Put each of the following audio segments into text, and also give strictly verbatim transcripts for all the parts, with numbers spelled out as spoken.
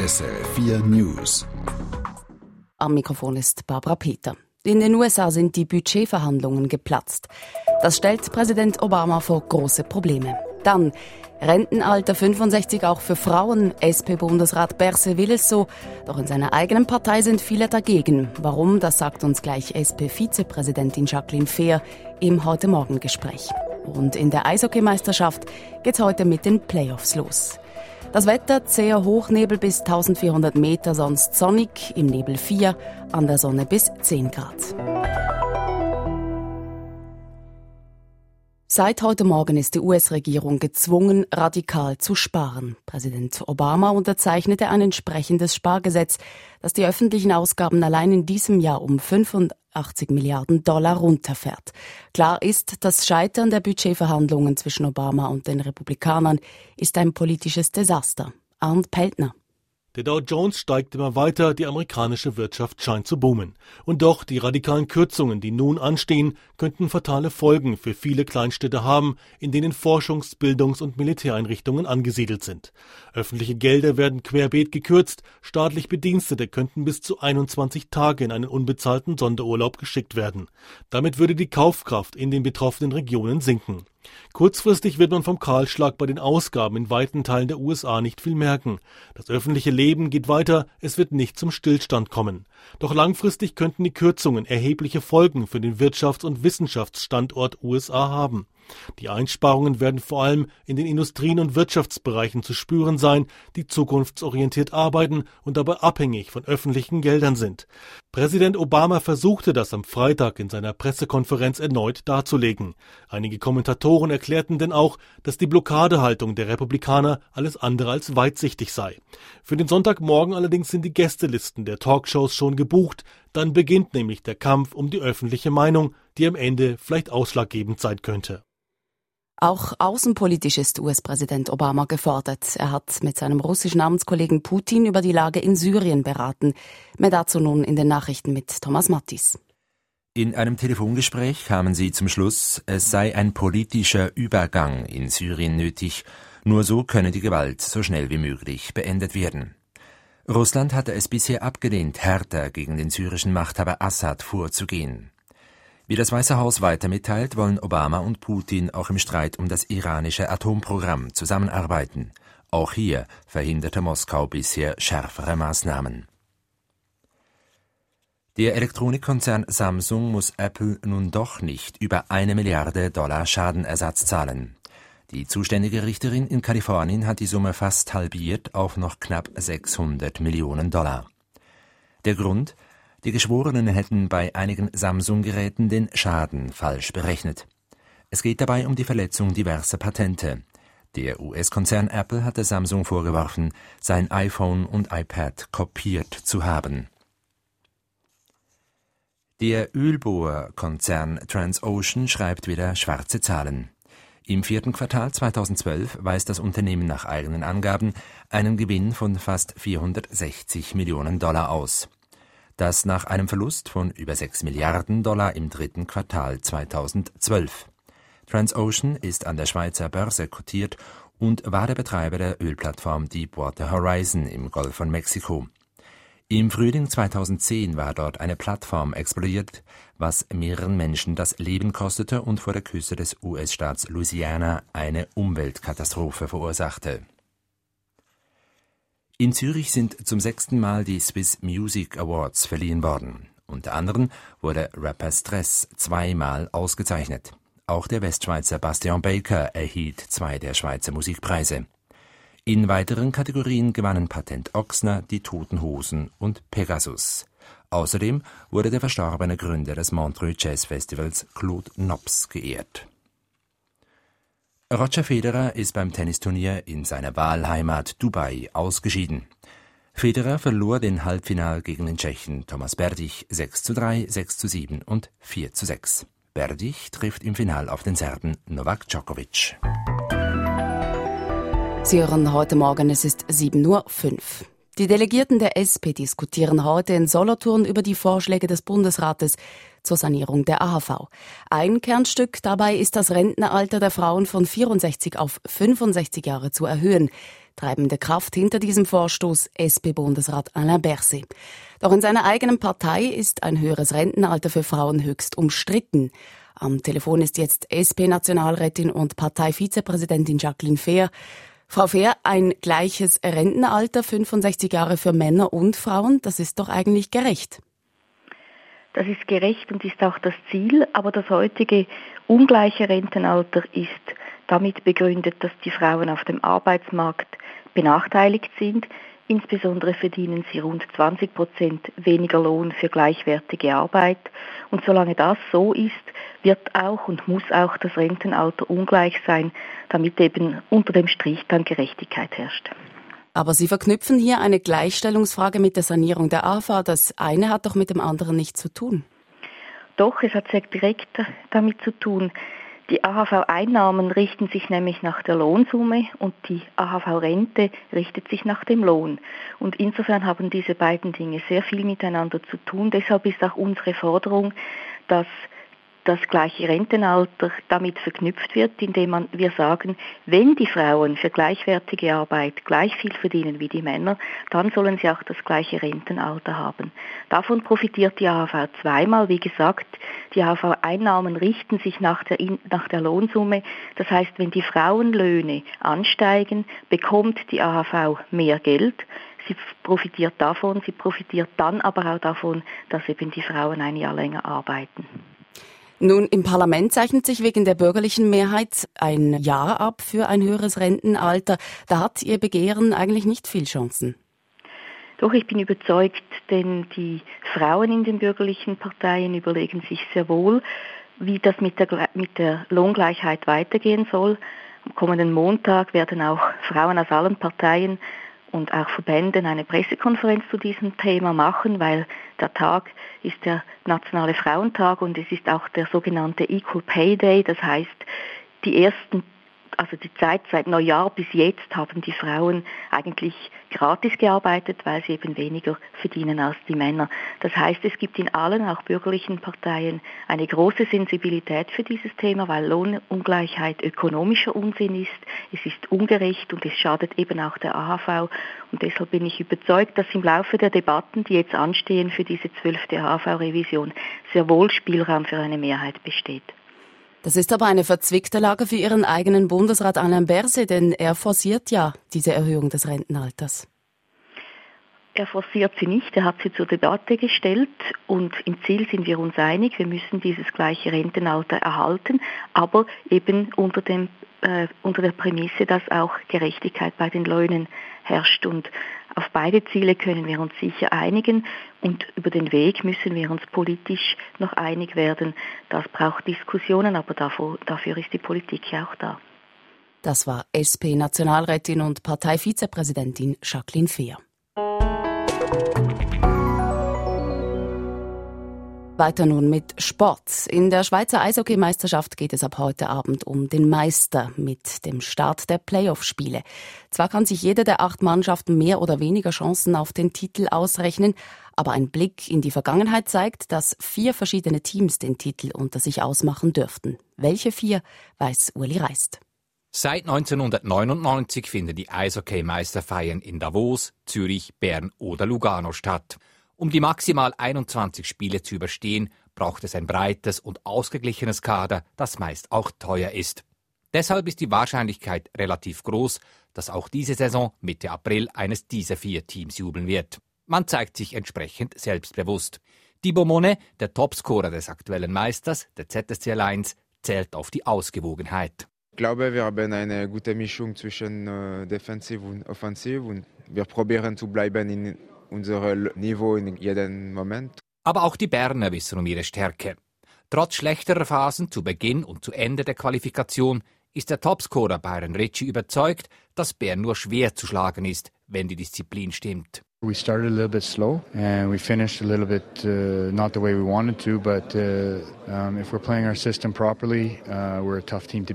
S R F vier News. Am Mikrofon ist Barbara Peter. In den U S A sind die Budgetverhandlungen geplatzt. Das stellt Präsident Obama vor große Probleme. Dann Rentenalter fünfundsechzig auch für Frauen. S P-Bundesrat Berse will es so. Doch in seiner eigenen Partei sind viele dagegen. Warum, das sagt uns gleich S P-Vizepräsidentin Jacqueline Fehr im Heute-Morgen-Gespräch. Und in der Eishockeymeisterschaft geht's heute mit den Playoffs los. Das Wetter zäher Hochnebel bis eintausendvierhundert Meter, sonst sonnig, im Nebel vier, an der Sonne bis zehn Grad. Seit heute Morgen ist die U S-Regierung gezwungen, radikal zu sparen. Präsident Obama unterzeichnete ein entsprechendes Spargesetz, das die öffentlichen Ausgaben allein in diesem Jahr um fünfundachtzig Milliarden Dollar runterfährt. Klar ist, das Scheitern der Budgetverhandlungen zwischen Obama und den Republikanern ist ein politisches Desaster. Arndt Peltner. Der Dow Jones steigt immer weiter, die amerikanische Wirtschaft scheint zu boomen. Und doch, die radikalen Kürzungen, die nun anstehen, könnten fatale Folgen für viele Kleinstädte haben, in denen Forschungs-, Bildungs- und Militäreinrichtungen angesiedelt sind. Öffentliche Gelder werden querbeet gekürzt, staatlich Bedienstete könnten bis zu einundzwanzig Tage in einen unbezahlten Sonderurlaub geschickt werden. Damit würde die Kaufkraft in den betroffenen Regionen sinken. Kurzfristig wird man vom Kahlschlag bei den Ausgaben in weiten Teilen der U S A nicht viel merken. Das öffentliche Leben geht weiter, es wird nicht zum Stillstand kommen. Doch langfristig könnten die Kürzungen erhebliche Folgen für den Wirtschafts- und Wissenschaftsstandort U S A haben. Die Einsparungen werden vor allem in den Industrien und Wirtschaftsbereichen zu spüren sein, die zukunftsorientiert arbeiten und dabei abhängig von öffentlichen Geldern sind. Präsident Obama versuchte das am Freitag in seiner Pressekonferenz erneut darzulegen. Einige Kommentatoren erklärten denn auch, dass die Blockadehaltung der Republikaner alles andere als weitsichtig sei. Für den Sonntagmorgen allerdings sind die Gästelisten der Talkshows schon gebucht. Dann beginnt nämlich der Kampf um die öffentliche Meinung, die am Ende vielleicht ausschlaggebend sein könnte. Auch außenpolitisch ist U S-Präsident Obama gefordert. Er hat mit seinem russischen Amtskollegen Putin über die Lage in Syrien beraten. Mehr dazu nun in den Nachrichten mit Thomas Mattis. In einem Telefongespräch kamen sie zum Schluss, es sei ein politischer Übergang in Syrien nötig. Nur so könne die Gewalt so schnell wie möglich beendet werden. Russland hatte es bisher abgelehnt, härter gegen den syrischen Machthaber Assad vorzugehen. Wie das Weiße Haus weiter mitteilt, wollen Obama und Putin auch im Streit um das iranische Atomprogramm zusammenarbeiten. Auch hier verhinderte Moskau bisher schärfere Maßnahmen. Der Elektronikkonzern Samsung muss Apple nun doch nicht über eine Milliarde Dollar Schadenersatz zahlen. Die zuständige Richterin in Kalifornien hat die Summe fast halbiert auf noch knapp sechshundert Millionen Dollar. Der Grund? Die Geschworenen hätten bei einigen Samsung-Geräten den Schaden falsch berechnet. Es geht dabei um die Verletzung diverser Patente. Der U S-Konzern Apple hatte Samsung vorgeworfen, sein iPhone und iPad kopiert zu haben. Der Ölbohrkonzern Transocean schreibt wieder schwarze Zahlen. Im vierten Quartal zweitausendzwölf weist das Unternehmen nach eigenen Angaben einen Gewinn von fast vierhundertsechzig Millionen Dollar aus. Das nach einem Verlust von über sechs Milliarden Dollar im dritten Quartal zweitausendzwölf. Transocean ist an der Schweizer Börse kotiert und war der Betreiber der Ölplattform Deepwater Horizon im Golf von Mexiko. Im Frühling zweitausendzehn war dort eine Plattform explodiert, was mehreren Menschen das Leben kostete und vor der Küste des U S-Staats Louisiana eine Umweltkatastrophe verursachte. In Zürich sind zum sechsten Mal die Swiss Music Awards verliehen worden. Unter anderem wurde Rapper Stress zweimal ausgezeichnet. Auch der Westschweizer Bastian Baker erhielt zwei der Schweizer Musikpreise. In weiteren Kategorien gewannen Patent Ochsner, die Toten Hosen und Pegasus. Außerdem wurde der verstorbene Gründer des Montreux Jazz Festivals Claude Nobs geehrt. Roger Federer ist beim Tennisturnier in seiner Wahlheimat Dubai ausgeschieden. Federer verlor den Halbfinal gegen den Tschechen Thomas Berdych sechs zu drei, sechs zu sieben und vier zu sechs. Berdych trifft im Final auf den Serben Novak Djokovic. Sie hören heute Morgen, es ist sieben Uhr fünf. Die Delegierten der S P diskutieren heute in Solothurn über die Vorschläge des Bundesrates zur Sanierung der A H V. Ein Kernstück dabei ist, das Rentenalter der Frauen von vierundsechzig auf fünfundsechzig Jahre zu erhöhen. Treibende Kraft hinter diesem Vorstoß S P-Bundesrat Alain Berset. Doch in seiner eigenen Partei ist ein höheres Rentenalter für Frauen höchst umstritten. Am Telefon ist jetzt S P-Nationalrätin und Parteivizepräsidentin Jacqueline Fehr. Frau Fehr, ein gleiches Rentenalter, fünfundsechzig Jahre für Männer und Frauen, das ist doch eigentlich gerecht. Das ist gerecht und ist auch das Ziel, aber das heutige ungleiche Rentenalter ist damit begründet, dass die Frauen auf dem Arbeitsmarkt benachteiligt sind. Insbesondere verdienen sie rund zwanzig Prozent weniger Lohn für gleichwertige Arbeit. Und solange das so ist, wird auch und muss auch das Rentenalter ungleich sein, damit eben unter dem Strich dann Gerechtigkeit herrscht. Aber Sie verknüpfen hier eine Gleichstellungsfrage mit der Sanierung der A H V. Das eine hat doch mit dem anderen nichts zu tun. Doch, es hat sehr direkt damit zu tun. Die A H V-Einnahmen richten sich nämlich nach der Lohnsumme und die A H V-Rente richtet sich nach dem Lohn. Und insofern haben diese beiden Dinge sehr viel miteinander zu tun. Deshalb ist auch unsere Forderung, dass das gleiche Rentenalter damit verknüpft wird, indem man, wir sagen, wenn die Frauen für gleichwertige Arbeit gleich viel verdienen wie die Männer, dann sollen sie auch das gleiche Rentenalter haben. Davon profitiert die A H V zweimal. Wie gesagt, die A H V-Einnahmen richten sich nach der, nach der Lohnsumme. Das heißt, wenn die Frauenlöhne ansteigen, bekommt die A H V mehr Geld. Sie profitiert davon, sie profitiert dann aber auch davon, dass eben die Frauen ein Jahr länger arbeiten. Nun, im Parlament zeichnet sich wegen der bürgerlichen Mehrheit ein Ja ab für ein höheres Rentenalter. Da hat Ihr Begehren eigentlich nicht viel Chancen. Doch, ich bin überzeugt, denn die Frauen in den bürgerlichen Parteien überlegen sich sehr wohl, wie das mit der, mit der Lohngleichheit weitergehen soll. Am kommenden Montag werden auch Frauen aus allen Parteien und auch Verbänden eine Pressekonferenz zu diesem Thema machen, weil der Tag ist der Nationale Frauentag und es ist auch der sogenannte Equal Pay Day. Das heißt, die ersten, also die Zeit seit Neujahr bis jetzt haben die Frauen eigentlich gratis gearbeitet, weil sie eben weniger verdienen als die Männer. Das heißt, es gibt in allen, auch bürgerlichen Parteien, eine große Sensibilität für dieses Thema, weil Lohnungleichheit ökonomischer Unsinn ist. Es ist ungerecht und es schadet eben auch der A H V. Und deshalb bin ich überzeugt, dass im Laufe der Debatten, die jetzt anstehen für diese zwölfte A H V-Revision, sehr wohl Spielraum für eine Mehrheit besteht. Das ist aber eine verzwickte Lage für Ihren eigenen Bundesrat Alain Berset, denn er forciert ja diese Erhöhung des Rentenalters. Er forciert sie nicht, er hat sie zur Debatte gestellt und im Ziel sind wir uns einig, wir müssen dieses gleiche Rentenalter erhalten, aber eben unter, dem, äh, unter der Prämisse, dass auch Gerechtigkeit bei den Löhnen herrscht. Und auf beide Ziele können wir uns sicher einigen und über den Weg müssen wir uns politisch noch einig werden. Das braucht Diskussionen, aber dafür, dafür ist die Politik ja auch da. Das war S P-Nationalrätin und Parteivizepräsidentin Jacqueline Fehr. Weiter nun mit Sport. In der Schweizer Eishockeymeisterschaft geht es ab heute Abend um den Meister mit dem Start der Playoff-Spiele. Zwar kann sich jede der acht Mannschaften mehr oder weniger Chancen auf den Titel ausrechnen, aber ein Blick in die Vergangenheit zeigt, dass vier verschiedene Teams den Titel unter sich ausmachen dürften. Welche vier, weiß Uli Reist. Seit neunzehnhundertneunundneunzig finden die Eishockeymeisterfeiern in Davos, Zürich, Bern oder Lugano statt. Um die maximal einundzwanzig Spiele zu überstehen, braucht es ein breites und ausgeglichenes Kader, das meist auch teuer ist. Deshalb ist die Wahrscheinlichkeit relativ groß, dass auch diese Saison Mitte April eines dieser vier Teams jubeln wird. Man zeigt sich entsprechend selbstbewusst. Thibaut Monet, der Topscorer des aktuellen Meisters, der Z S C Alliance, zählt auf die Ausgewogenheit. Ich glaube, wir haben eine gute Mischung zwischen äh, Defensiv und Offensiv und wir probieren zu bleiben in unserem Niveau in jedem Moment. Aber auch die Berner wissen um ihre Stärke. Trotz schlechterer Phasen zu Beginn und zu Ende der Qualifikation ist der Topscorer Byron Ritchie überzeugt, dass Bern nur schwer zu schlagen ist, wenn die Disziplin stimmt. We started a little bit slow and we finished a little bit uh, not the way we wanted to, but uh, um, if we're playing our system properly, uh, we're a tough team to beat.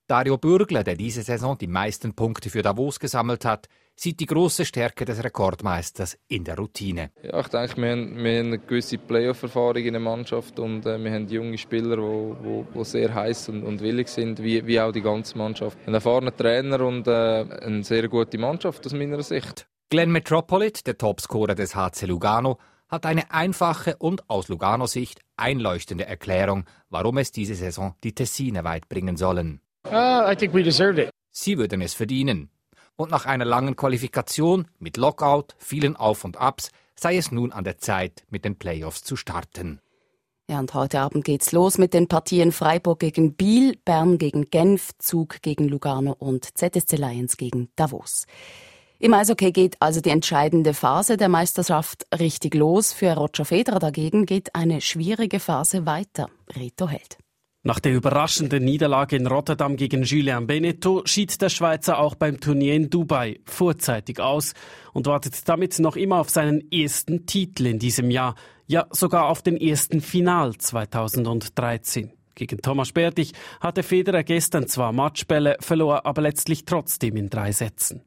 Dario Bürgler, der diese Saison die meisten Punkte für Davos gesammelt hat, sieht die grosse Stärke des Rekordmeisters in der Routine. Ja, ich denke, wir haben, wir haben eine gewisse Playoff-Erfahrung in der Mannschaft und äh, wir haben junge Spieler, die sehr heiß und, und willig sind, wie, wie auch die ganze Mannschaft. Ein erfahrener Trainer und äh, eine sehr gute Mannschaft aus meiner Sicht. Glenn Metropolit, der Topscorer des H C Lugano, hat eine einfache und aus Lugano-Sicht einleuchtende Erklärung, warum es diese Saison die Tessiner weit bringen sollen. Uh, I think we deserved it. Sie würden es verdienen. Und nach einer langen Qualifikation mit Lockout, vielen Auf und Abs, sei es nun an der Zeit, mit den Playoffs zu starten. Ja, und heute Abend geht's los mit den Partien Freiburg gegen Biel, Bern gegen Genf, Zug gegen Lugano und Z S C Lions gegen Davos. Im Eishockey geht also die entscheidende Phase der Meisterschaft richtig los. Für Roger Federer dagegen geht eine schwierige Phase weiter. Reto Held. Nach der überraschenden Niederlage in Rotterdam gegen Julien Benneteau schied der Schweizer auch beim Turnier in Dubai vorzeitig aus und wartet damit noch immer auf seinen ersten Titel in diesem Jahr, ja sogar auf den ersten Final zweitausenddreizehn. Gegen Thomas Berdych hatte Federer gestern zwar Matchbälle, verlor aber letztlich trotzdem in drei Sätzen.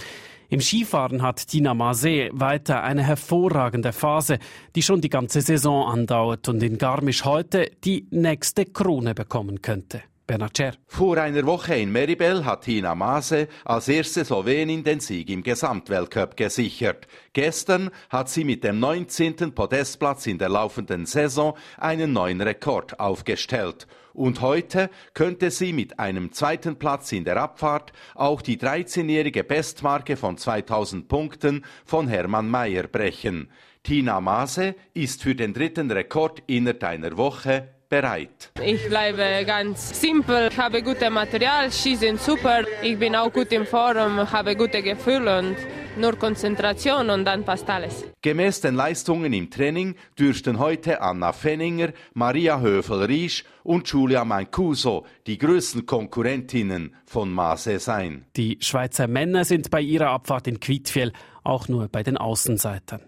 Im Skifahren hat Tina Maze weiter eine hervorragende Phase, die schon die ganze Saison andauert und in Garmisch heute die nächste Krone bekommen könnte. Bernhard Scher. Vor einer Woche in Meribel hat Tina Maze als erste Slowenin den Sieg im Gesamtweltcup gesichert. Gestern hat sie mit dem neunzehnten Podestplatz in der laufenden Saison einen neuen Rekord aufgestellt. Und heute könnte sie mit einem zweiten Platz in der Abfahrt auch die dreizehnjährige Bestmarke von zweitausend Punkten von Hermann Mayer brechen. Tina Maze ist für den dritten Rekord innerhalb einer Woche bereit. Ich bleibe ganz simpel, ich habe gutes Material, Ski sind super, ich bin auch gut in Form, habe gute Gefühle und nur Konzentration und dann passt alles. Gemäß den Leistungen im Training dürften heute Anna Fenninger, Maria Höfel-Riesch und Giulia Mancuso die größten Konkurrentinnen von Maze sein. Die Schweizer Männer sind bei ihrer Abfahrt in Kvitfjell auch nur bei den Außenseitern.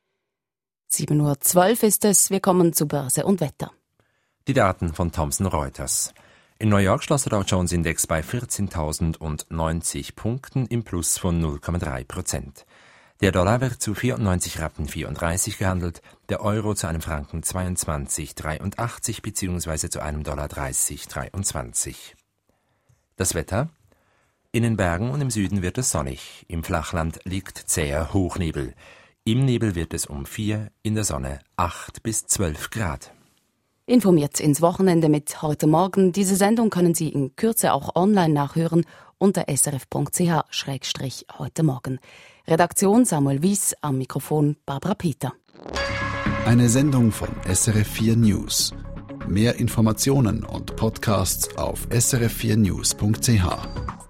sieben Uhr zwölf ist es, wir kommen zu Börse und Wetter. Die Daten von Thomson Reuters. In New York schloss der Dow Jones Index bei vierzehntausendneunzig Punkten im Plus von null Komma drei Prozent. Der Dollar wird zu vierundneunzig Rappen vierunddreißig gehandelt, der Euro zu einem Franken zweiundzwanzig Komma dreiundachtzig bzw. zu einem Dollar dreißig Komma dreiundzwanzig. Das Wetter? In den Bergen und im Süden wird es sonnig, im Flachland liegt zäher Hochnebel. Im Nebel wird es um vier, in der Sonne acht bis zwölf Grad. Informiert ins Wochenende mit heute Morgen. Diese Sendung können Sie in Kürze auch online nachhören unter s r f punkt c h schrägstrich heute Morgen. Redaktion Samuel Wies, am Mikrofon Barbara Peter. Eine Sendung von S R F vier News. Mehr Informationen und Podcasts auf s r f vier news punkt c h.